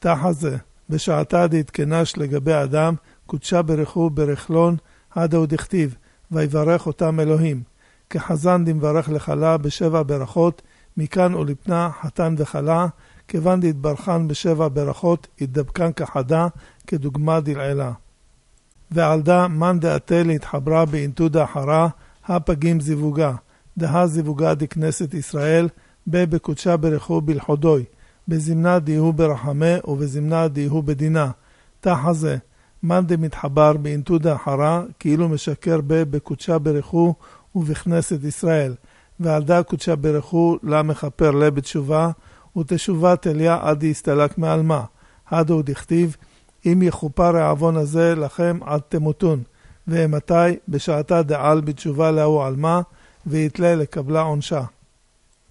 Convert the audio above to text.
תחזה, בשעתה דהתכנש לגבי אדם, קודשה ברכו ברכלון, הדאו דכתיב, ויברך אותם אלוהים. כחזן דמברך לחלה בשבע ברכות, מכאן ולפנה חתן וחלה, כיוון דהתברכן בשבע ברכות, התדבקן כחדה, כדוגמה דלעילה. ועלדה מן דעתה להתחברה באינתו דאחרה, הפגים זיווגה, דהה זיווגה דכנסת ישראל, בקודשה ברכו בלחודוי, בזמנה דיהו ברחמה ובזמנה דיהו בדינה. תחזה, מן דמתחבר באינתו דאחרה, כאילו משקר בקודשה ברכו ובכנסת ישראל, ועלדה קודשה ברכו לה מכפר לה בתשובה, ותשובה תליה עד יסתלק מעלמה. הדו דכתיב, אם יכופר העוון הזה לכם עד תמותון, ומתי בשעתה דעל בתשובה לאו עלמה, ויתלה לקבלה עונשה.